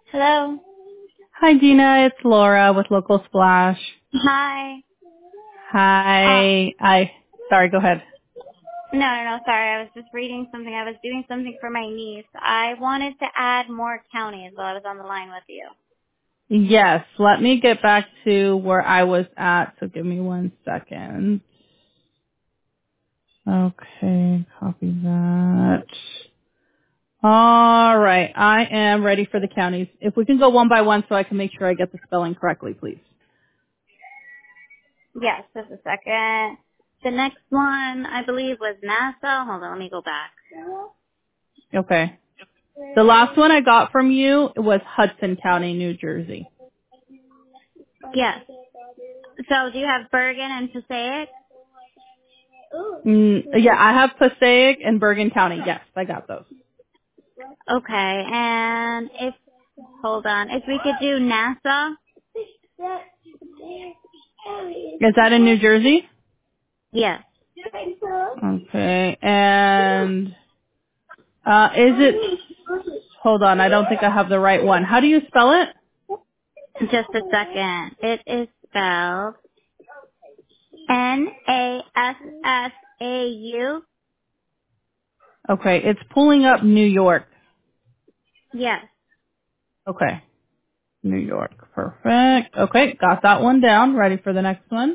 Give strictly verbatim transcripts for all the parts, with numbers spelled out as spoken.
Hello. Hi, Gina. It's Laura with Local Splash. Hi. Uh, Hi. I. Sorry. Go ahead. no, no, no, sorry. I was just reading something. I was doing something for my niece. I wanted to add more counties while I was on the line with you. Yes. Let me get back to where I was at. So give me one second. Okay. Copy that. All right. I am ready for the counties. If we can go one by one so I can make sure I get the spelling correctly, please. Yes, just a second. The next one, I believe, was Nassau. Hold on, let me go back. Okay. The last one I got from you was Hudson County, New Jersey. Yes. So do you have Bergen and Passaic? Mm, yeah, I have Passaic and Bergen County. Yes, I got those. Okay, and if, hold on, if we could do Nassau? Is that in New Jersey? Yes. Okay. And uh is it hold on, I don't think I have the right one. How do you spell it? Just a second. It is spelled N A S S A U. Okay, it's pulling up New York. Yes. Okay. New York. Perfect. Okay, got that one down. Ready for the next one?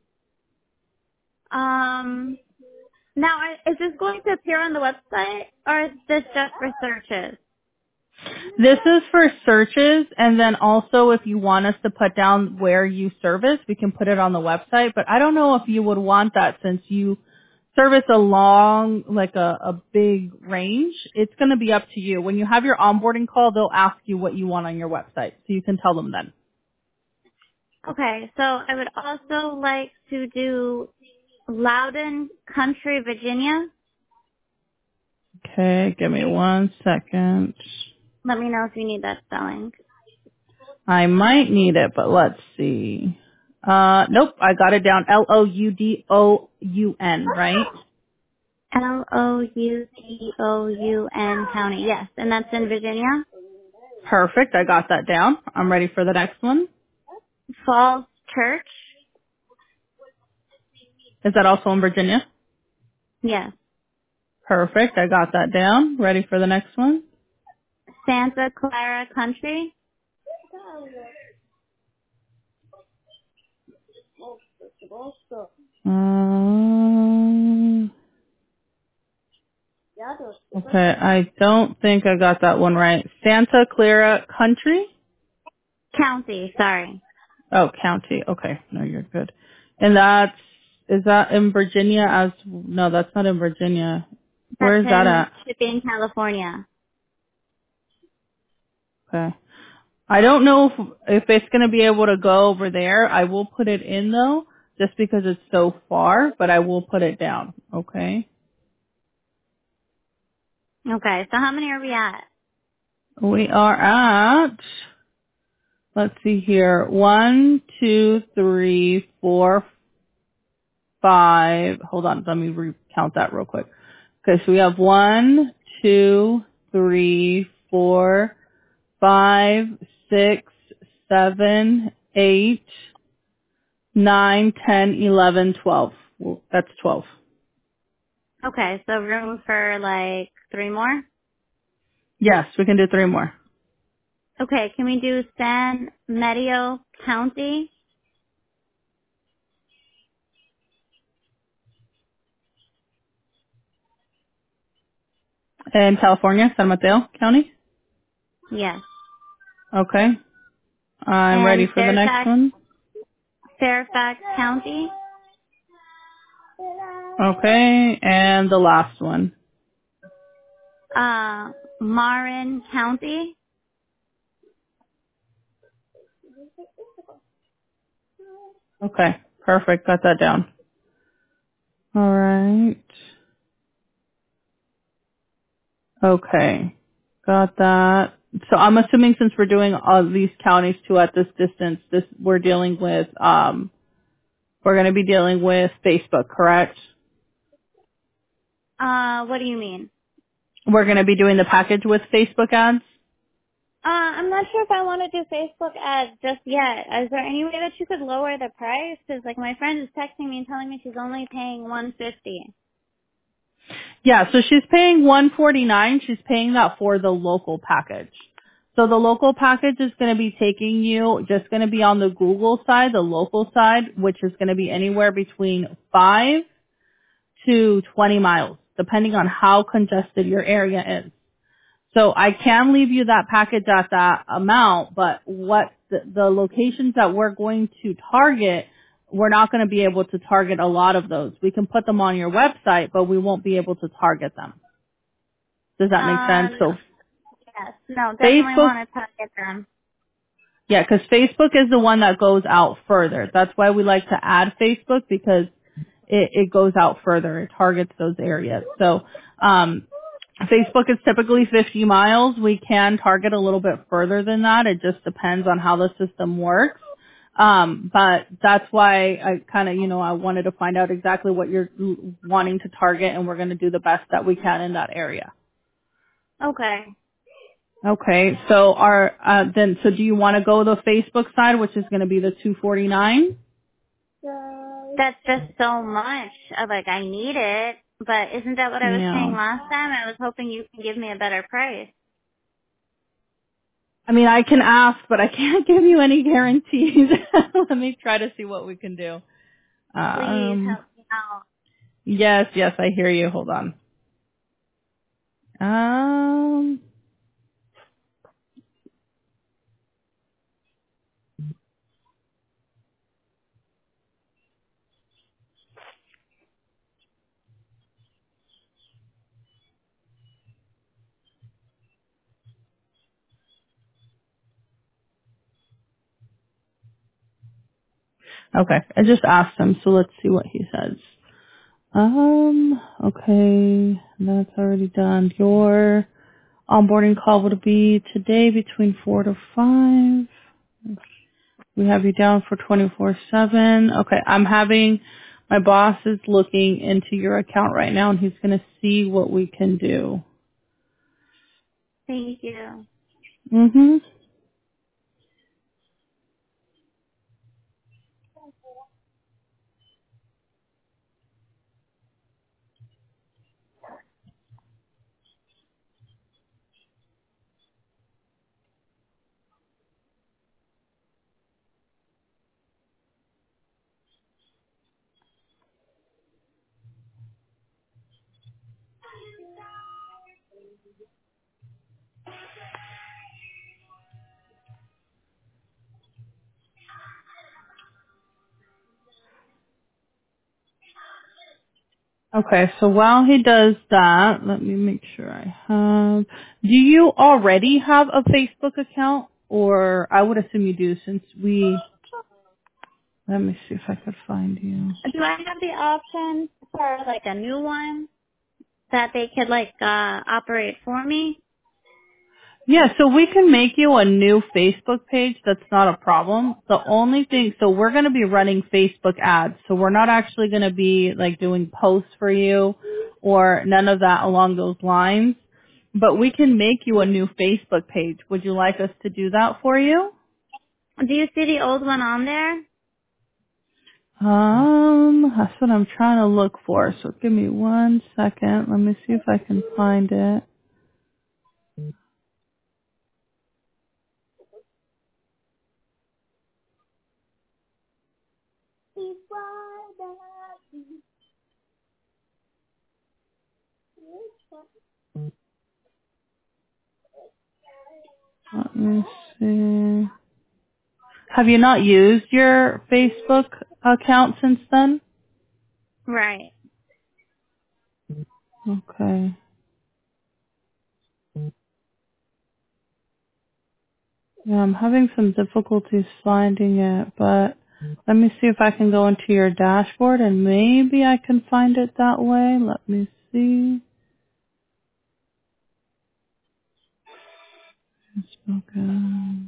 Um. Now, I- is this going to appear on the website, or is this just for searches? This is for searches, and then also if you want us to put down where you service, we can put it on the website, but I don't know if you would want that since you service a long, like a, a big range. It's going to be up to you. When you have your onboarding call, they'll ask you what you want on your website, so you can tell them then. Okay. So I would also like to do Loudon Country, Virginia. Okay, give me one second. Let me know if you need that spelling. I might need it, but let's see. Uh, nope, I got it down. L O U D O U N, right? L O U D O U N County. Yes, and that's in Virginia. Perfect. I got that down. I'm ready for the next one. Falls Church. Is that also in Virginia? Yes. Perfect. I got that down. Ready for the next one? Santa Clara Country. Um, okay. I don't think I got that one right. Santa Clara Country? County. Sorry. Oh, county. Okay. No, you're good. And that's, is that in Virginia as, no, that's not in Virginia. Where That's is that in at? Shipping, California. Okay. I don't know if, if it's going to be able to go over there. I will put it in though, just because it's so far, but I will put it down. Okay. Okay, so how many are we at? We are at, let's see here, one, two, three, four, five. Hold on, let me recount that real quick. Okay, so we have one, two, three, four, five, six, seven, eight, nine, ten, eleven, twelve. Well, that's twelve. Okay, so room for like three more? Yes, we can do three more. Okay, can we do San Mateo County? In California, San Mateo County. Yes. Okay. I'm ready And for the next Fairfax, one. Fairfax County? Okay, and the last one. Uh, Marin County? Okay, perfect. Got that down. All right. Okay, got that. So I'm assuming since we're doing all these counties too at this distance, this we're dealing with um we're going to be dealing with Facebook, correct? Uh, what do you mean? We're going to be doing the package with Facebook ads. I'm not sure if I want to do Facebook ads just yet. Is there any way that you could lower the price? Because, like, my friend is texting me and telling me she's only paying one fifty. Yeah, so she's paying one forty-nine. She's paying that for the local package. So the local package is going to be taking you, just going to be on the Google side, the local side, which is going to be anywhere between five to twenty miles, depending on how congested your area is. So I can leave you that package at that amount, but what the, the locations that we're going to target, we're not going to be able to target a lot of those. We can put them on your website, but we won't be able to target them. Does that make sense? Um, So yes. No, definitely Facebook, want to target them. yeah, because Facebook is the one that goes out further. That's why we like to add Facebook, because it, it goes out further. It targets those areas. So um, Facebook is typically fifty miles. We can target a little bit further than that. It just depends on how the system works. Um, but that's why I kind of, you know, I wanted to find out exactly what you're wanting to target, and we're going to do the best that we can in that area. Okay. Okay, so our uh, then so do you want to go the Facebook side, which is going to be the two forty-nine? That's just so much. Uh, Like, I need it. But isn't that what I was saying Yeah. last time? I was hoping you can give me a better price. I mean, I can ask, but I can't give you any guarantees. Let me try to see what we can do. Please Um, help me out. yes, yes, I hear you. Hold on. Um, okay, I just asked him, so let's see what he says. Um, okay, that's already done. Your onboarding call would be today between four to five. We have you down for twenty-four seven. Okay, I'm having, my boss is looking into your account right now, and he's going to see what we can do. Thank you. Mm-hmm. Okay, so while he does that, let me make sure I have, do you already have a Facebook account? Or I would assume you do, since we, let me see if I could find you. Do I have the option for, like, a new one that they could, like, uh operate for me? Yeah, so we can make you a new Facebook page. That's not a problem. The only thing, so we're going to be running Facebook ads. So we're not actually going to be like doing posts for you or none of that along those lines. But we can make you a new Facebook page. Would you like us to do that for you? Do you see the old one on there? Um, that's what I'm trying to look for. So give me one second. Let me see if I can find it. Let me see. Have you not used your Facebook account since then? Right. Okay. Yeah, I'm having some difficulties finding it, but let me see if I can go into your dashboard and maybe I can find it that way. Let me see. Okay.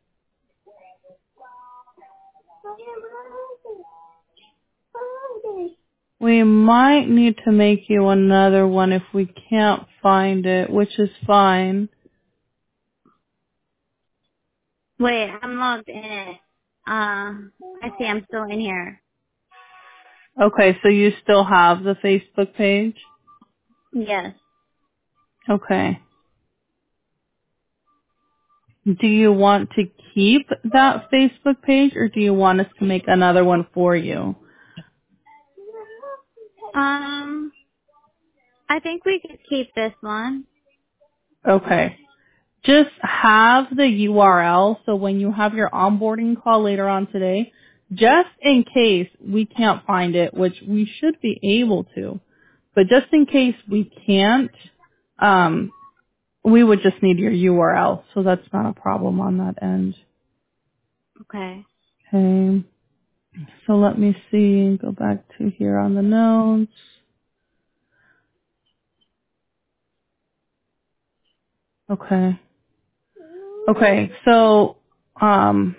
We might need to make you another one if we can't find it, which is fine. Wait, I'm logged in. Uh, I see I'm still in here. Okay, so you still have the Facebook page? Yes. Okay. Do you want to keep that Facebook page or do you want us to make another one for you? Um, I think we could keep this one. Okay. Just have the U R L so when you have your onboarding call later on today, just in case we can't find it, which we should be able to, but just in case we can't, um, we would just need your U R L, so that's not a problem on that end. Okay. Okay. So let me see, go back to here on the notes. Okay. Okay, so, um,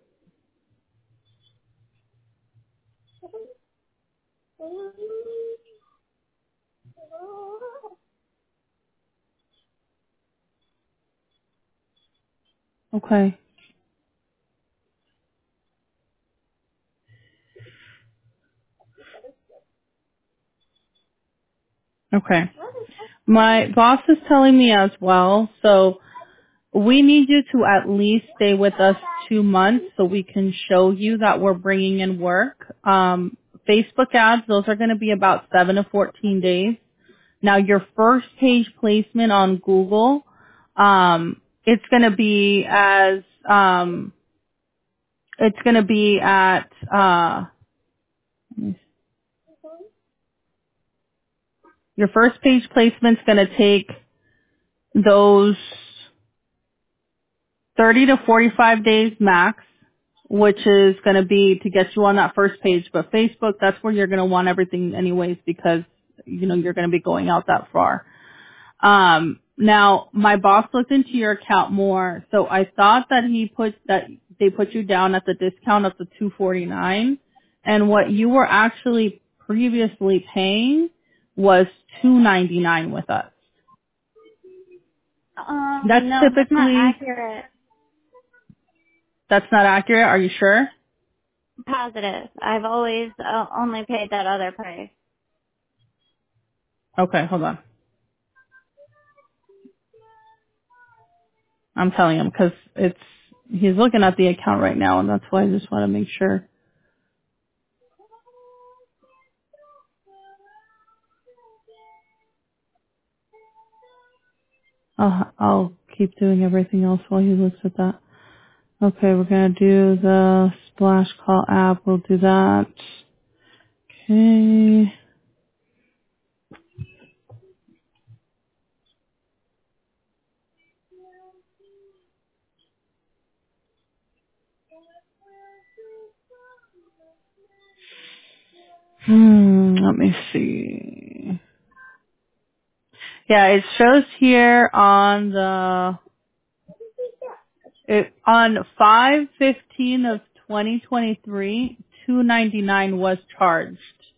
okay, okay. My boss is telling me as well, so we need you to at least stay with us two months so we can show you that we're bringing in work. Um, Facebook ads, those are going to be about seven to fourteen days. Now your first page placement on Google, um, it's going to be as, um, it's going to be at, uh, your first page placement's going to take those thirty to forty-five days max, which is going to be to get you on that first page. But Facebook, that's where you're going to want everything anyways because, you know, you're going to be going out that far. Um, now, my boss looked into your account more, so I thought that he put that they put you down at the discount of the two forty-nine, and what you were actually previously paying was two ninety-nine with us. That's Um, no, that's not typically, accurate. that's not accurate. Are you sure? Positive. I've always uh, only paid that other price. Okay, hold on. I'm telling him because it's he's looking at the account right now, and that's why I just want to make sure. I'll I'll keep doing everything else while he looks at that. Okay, we're gonna do the Splash Call app. We'll do that. Okay. Hmm. Let me see. Yeah, it shows here on the it on five fifteen of twenty twenty-three, two ninety-nine was charged.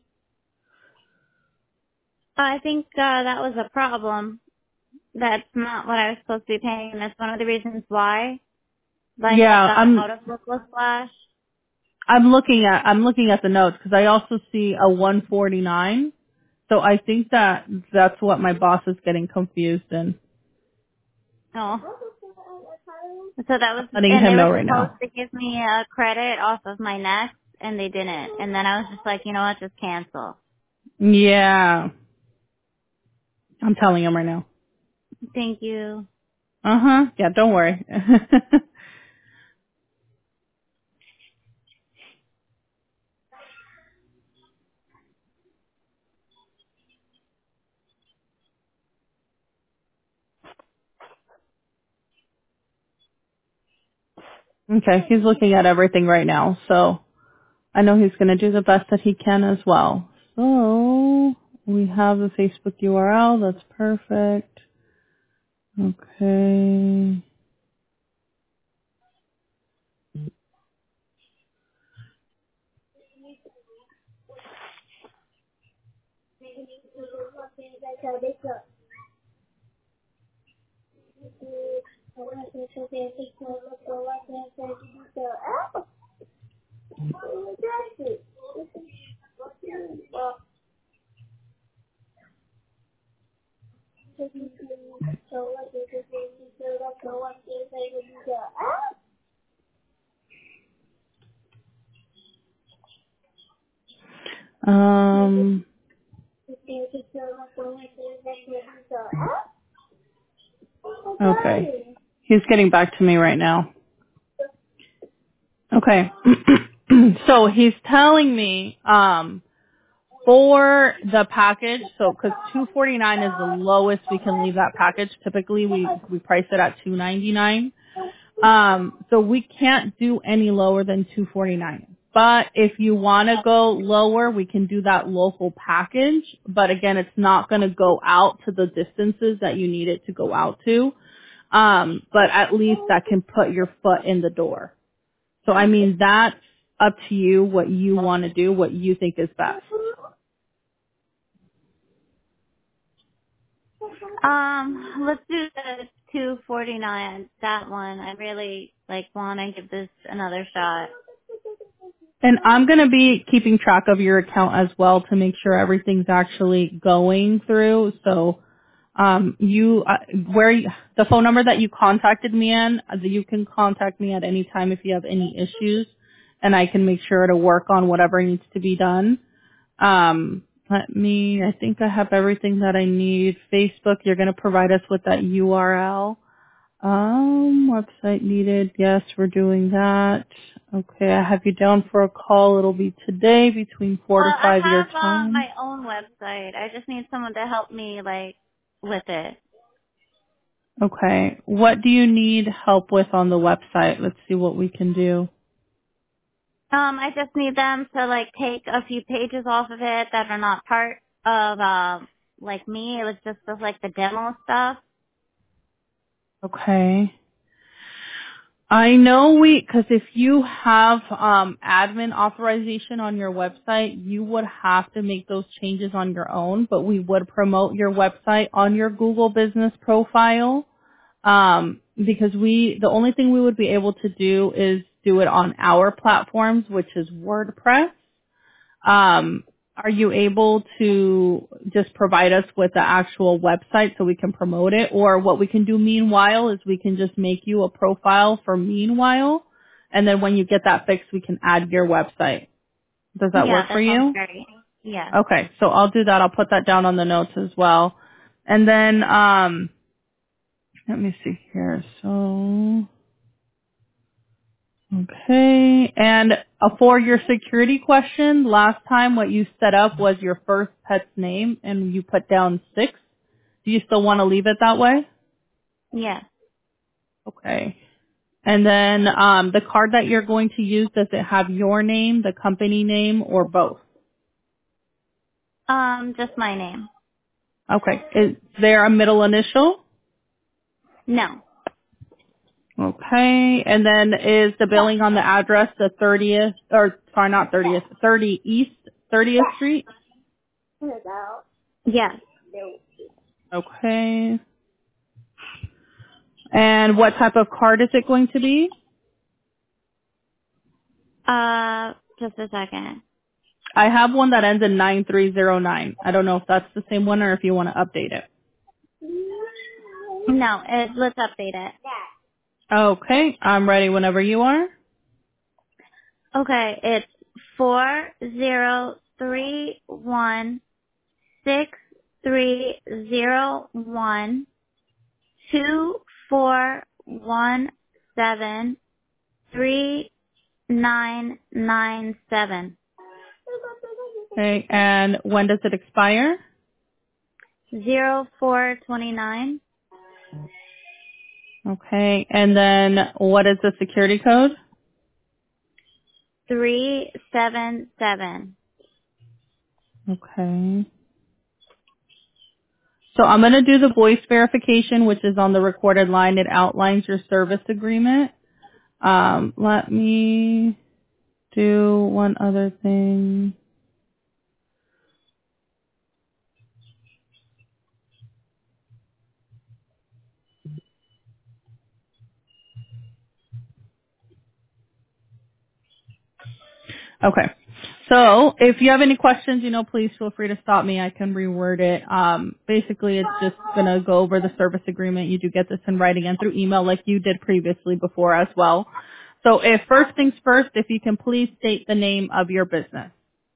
I think uh, that was a problem. That's not what I was supposed to be paying, and that's one of the reasons why. But I Yeah, got I'm out of Bookless Flash. I'm looking at I'm looking at the notes because I also see a one forty-nine. So I think that that's what my boss is getting confused in. Oh. So that was, Letting and they him were know right supposed now. to give me a credit off of my next, and they didn't. And then I was just like, you know what, just cancel. Yeah, I'm telling him right now. Thank you. Uh huh. Yeah, don't worry. Okay, he's looking at everything right now, so I know he's going to do the best that he can as well. So we have the Facebook U R L. That's perfect. Okay. Um, okay. He's getting back to me right now. Okay. So he's telling me, um, for the package, so because two forty-nine is the lowest we can leave that package. Typically, we we price it at two ninety-nine. Um, so we can't do any lower than two forty-nine. But if you want to go lower, we can do that local package. But again, it's not going to go out to the distances that you need it to go out to. Um, but at least that can put your foot in the door. So I mean, that's up to you what you want to do, what you think is best. Um, let's do the two forty-nine. That one. I really like want to give this another shot. And I'm going to be keeping track of your account as well to make sure everything's actually going through. So, um, you, uh, where, you, the phone number that you contacted me in, uh, you can contact me at any time if you have any issues, and I can make sure to work on whatever needs to be done. Um, let me, I think I have everything that I need. Facebook, you're going to provide us with that U R L. Um, website needed. Yes, we're doing that. Okay, I have you down for a call. It'll be today between four Well, to I five your have uh, time. my own website. I just need someone to help me like with it. Okay. What do you need help with on the website? Let's see what we can do. Um, I just need them to like take a few pages off of it that are not part of um like me. It was just of, like the demo stuff. Okay. I know we, because if you have um, admin authorization on your website, you would have to make those changes on your own, but we would promote your website on your Google business profile. Um, because we, the only thing we would be able to do is do it on our platforms, which is WordPress. Um, are you able to just provide us with the actual website so we can promote it? Or what we can do meanwhile is we can just make you a profile for Meanwhile, and then when you get that fixed, we can add your website. Does that Yeah, work for that sounds you? great. Yeah. Okay, so I'll do that. I'll put that down on the notes as well. And then, um, let me see here. So, okay. And uh, for your security question, last time what you set up was your first pet's name and you put down six. Do you still want to leave it that way? Yeah. Okay. And then um, the card that you're going to use, does it have your name, the company name, or both? Um, just my name. Okay. Is there a middle initial? No. Okay. And then is the billing on the address the thirtieth, or sorry, not thirtieth, thirty East thirtieth Street? Yes. Okay. And what type of card is it going to be? Uh, just a second. I have one that ends in nine three zero nine. I don't know if that's the same one or if you want to update it. No, it, let's update it. Okay. I'm ready whenever you are. Okay, it's four zero three one six three zero one two four one seven three nine nine seven Okay. And when does it expire? zero four twenty nine Okay. And then what is the security code? three seven seven. Okay. So I'm going to do the voice verification, which is on the recorded line. It outlines your service agreement. Um, let me do one other thing. Okay. So if you have any questions, you know, please feel free to stop me. I can reword it. Um, basically, it's just going to go over the service agreement. You do get this in writing and through email like you did previously before as well. So if first things first, if you can please state the name of your business.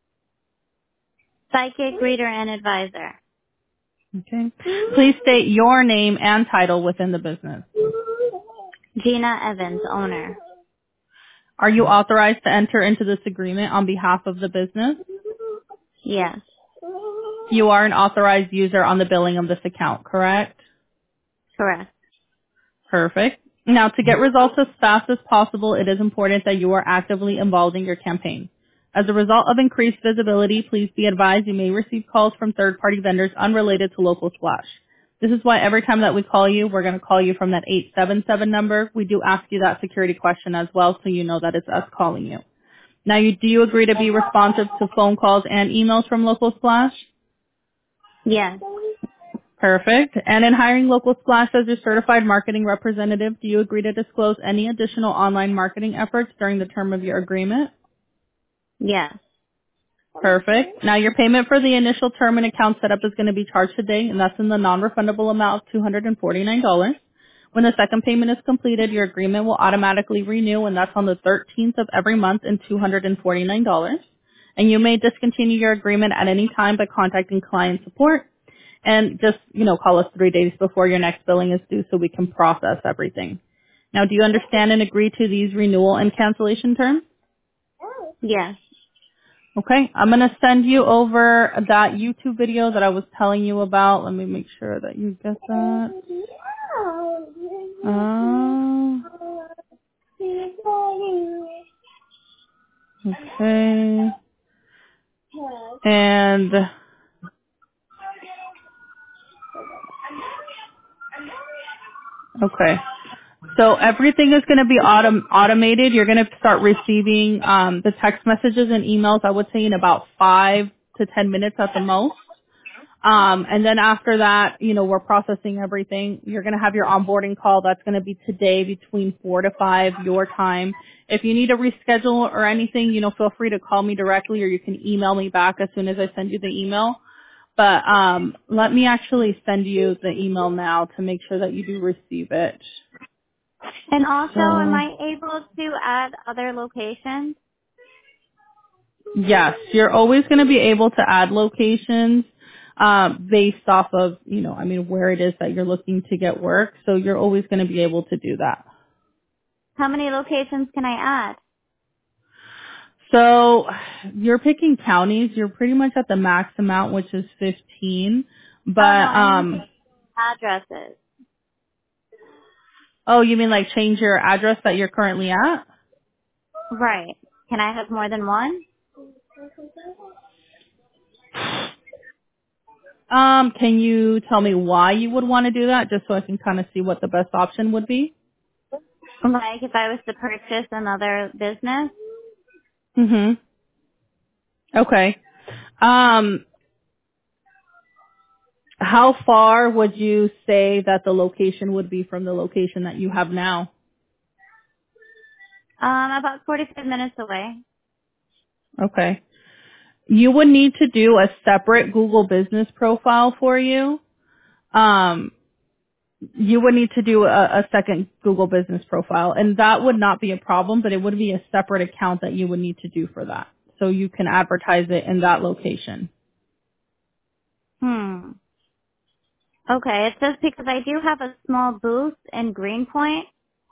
Psychic reader and advisor. Okay. Please state your name and title within the business. Gina Evans, owner. Are you authorized to enter into this agreement on behalf of the business? Yes. You are an authorized user on the billing of this account, correct? Correct. Perfect. Now, to get results as fast as possible, it is important that you are actively involved in your campaign. As a result of increased visibility, please be advised you may receive calls from third-party vendors unrelated to Local Splash. This is why every time that we call you, we're going to call you from that eight seven seven number. We do ask you that security question as well so you know that it's us calling you. Now, you, do you agree to be responsive to phone calls and emails from Local Splash? Yes. Perfect. And in hiring Local Splash as your certified marketing representative, do you agree to disclose any additional online marketing efforts during the term of your agreement? Yes. Perfect. Now your payment for the initial term and account setup is going to be charged today, and that's in the non-refundable amount of two hundred forty-nine dollars. When the second payment is completed, your agreement will automatically renew, and that's on the thirteenth of every month in two hundred forty-nine dollars. And you may discontinue your agreement at any time by contacting client support. And just, you know, call us three days before your next billing is due so we can process everything. Now, do you understand and agree to these renewal and cancellation terms? Yes. Okay, I'm going to send you over that YouTube video that I was telling you about. Let me make sure that you get that. Uh, okay. And, okay. So everything is going to be autom- automated. You're going to start receiving um, the text messages and emails, I would say, in about five to ten minutes at the most. Um, and then after that, you know, we're processing everything. You're going to have your onboarding call. That's going to be today between four to five your time. If you need to reschedule or anything, you know, feel free to call me directly or you can email me back as soon as I send you the email. But um, let me actually send you the email now to make sure that you do receive it. And also, am So, I able to add other locations? yes, you're always going to be able to add locations um, based off of, you know, I mean, where it is that you're looking to get work. So you're always going to be able to do that. How many locations can I add? So you're picking counties. You're pretty much at the max amount, which is fifteen. But, Oh no, I mean um, addresses. oh, you mean like change your address that you're currently at? Right. Can I have more than one? Um, can you tell me why you would want to do that, just so I can kind of see what the best option would be? Like if I was to purchase another business? Mm-hmm. Okay. Um, how far would you say that the location would be from the location that you have now? Um, about forty-five minutes away. Okay. You would need to do a separate Google business profile for you. Um, you would need to do a, a second Google business profile, and that would not be a problem, but it would be a separate account that you would need to do for that. So you can advertise it in that location. Hmm. Okay, it's just because I do have a small booth in Greenpoint,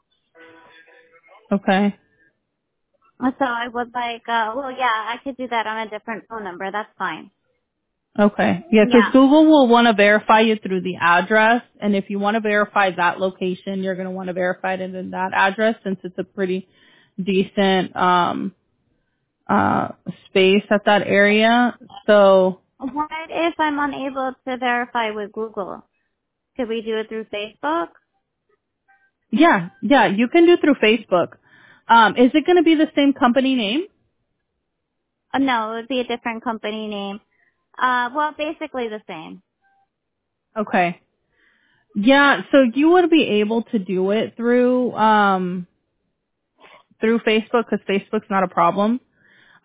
Okay. so I would like, uh, well, yeah, I could do that on a different phone number. That's fine. Okay. Yeah, because Yeah. Google will want to verify you through the address, and if you want to verify that location, you're going to want to verify it in that address since it's a pretty decent um, uh, space at that area. So What if I'm unable to verify with Google? Could we do it through Facebook? yeah, yeah, you can do through Facebook. Um, is it going to be the same company name? Uh, no, it would be a different company name. Uh, well, basically the same. Okay. Yeah, so you would be able to do it through um, through Facebook because Facebook's not a problem.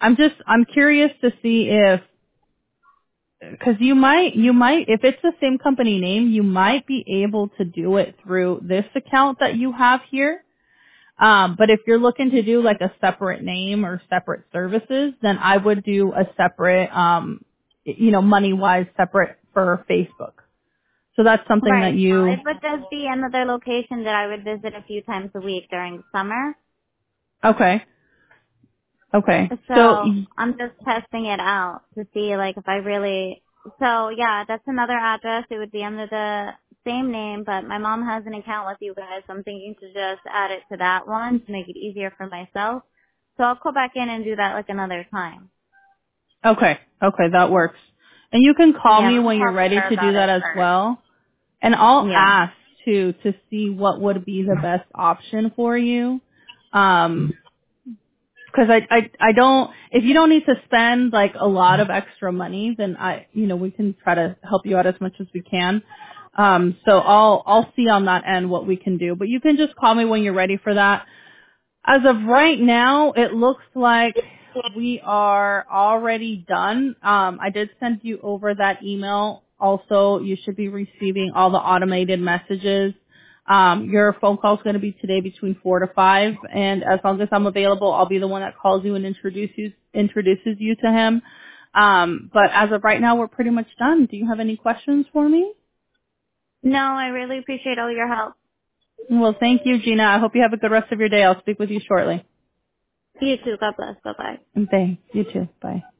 I'm just I'm curious to see if because you might you might if it's the same company name, you might be able to do it through this account that you have here. Um, but if you're looking to do like a separate name or separate services, then I would do a separate, um, you know, money wise separate for Facebook. So that's something that Right. So it you would just be another location that I would visit a few times a week during the summer. okay okay. So So I'm just testing it out to see like if I really. So yeah, that's another address. It would be under the same name, but my mom has an account with you guys. So I'm thinking to just add it to that one to make it easier for myself. So I'll go back in and do that like another time. okay okay that works. And you can call Yeah, me let me when you're talk to ready her to do about that it as first. well. And I'll Yeah. ask too to see what would be the best option for you. Um, because I, I I don't if you don't need to spend like a lot of extra money, then I you know we can try to help you out as much as we can. Um, so I'll I'll see on that end what we can do. But you can just call me when you're ready for that. As of right now, it looks like we are already done. Um, I did send you over that email. Also, you should be receiving all the automated messages. Um, your phone call is going to be today between four to five, and as long as I'm available, I'll be the one that calls you and introduces introduces you to him. Um, but as of right now, we're pretty much done. Do you have any questions for me? No, I really appreciate all your help. Well, thank you, Gina. I hope you have a good rest of your day. I'll speak with you shortly. You too. God bless. Bye bye. And thanks. You too. Bye.